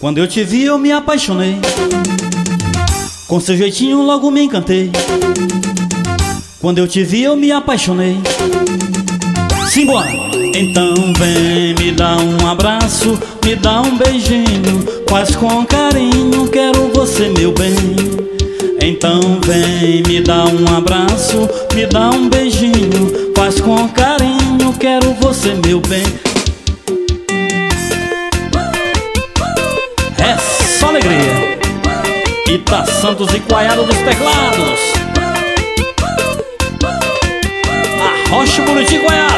Quando eu te vi eu me apaixonei, com seu jeitinho logo me encantei. Quando eu te vi eu me apaixonei. Simbora! Então vem, me dá um abraço, me dá um beijinho, faz com carinho, quero você meu bem. Então vem, me dá um abraço, me dá um beijinho, faz com carinho, quero você meu bem. É só alegria. Ita Santos e Coaiada dos teclados. Arrocha o Buriti Coaiada.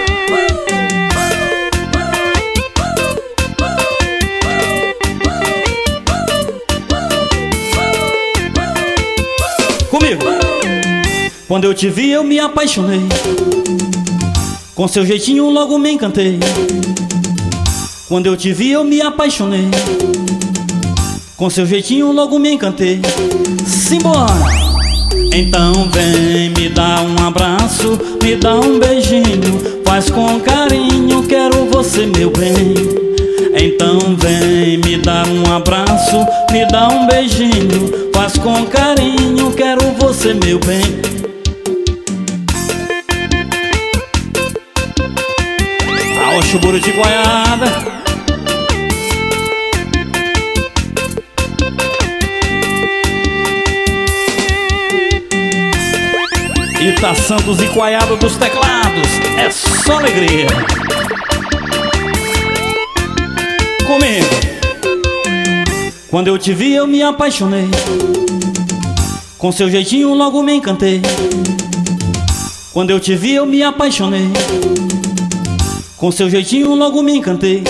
Comigo. Quando eu te vi eu me apaixonei, com seu jeitinho logo me encantei. Quando eu te vi eu me apaixonei, com seu jeitinho logo me encantei. Simbora! Então vem, me dá um abraço, me dá um beijinho, faz com carinho, quero você meu bem. Então vem, me dá um abraço, me dá um beijinho, faz com carinho, quero você meu bem. Aoxo Buriti Coaiada. Ita Santos e Coaiada dos teclados. É só alegria. Comigo. Quando eu te vi eu me apaixonei, com seu jeitinho logo me encantei. Quando eu te vi eu me apaixonei, com seu jeitinho logo me encantei.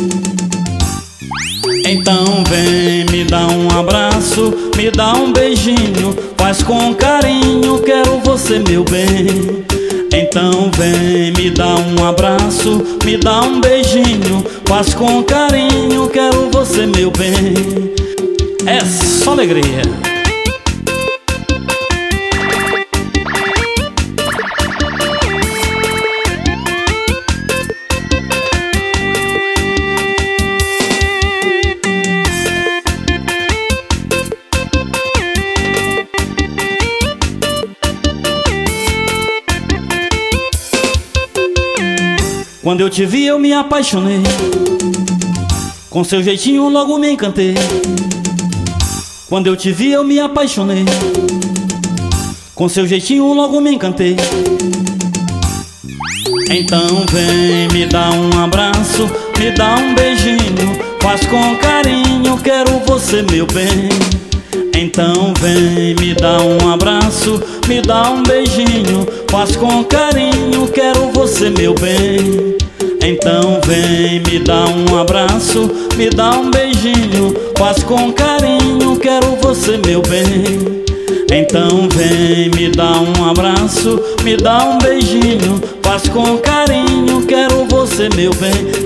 Então vem, me dá um abraço, me dá um beijinho, faz com carinho, quero você meu bem. Então vem, me dá um abraço, me dá um beijinho, faz com carinho, quero você meu bem. É só alegria. Quando eu te vi eu me apaixonei, com seu jeitinho logo me encantei. Quando eu te vi eu me apaixonei, com seu jeitinho logo me encantei. Então vem, me dá um abraço, me dá um beijinho, faz com carinho, quero você meu bem. Então vem, me dá um abraço, me dá um beijinho, faz com carinho, quero você meu bem. Então vem, me dá um abraço, me dá um beijinho, faz com carinho, quero você meu bem. Então vem, me dá um abraço, me dá um beijinho, faz com carinho, quero você meu bem.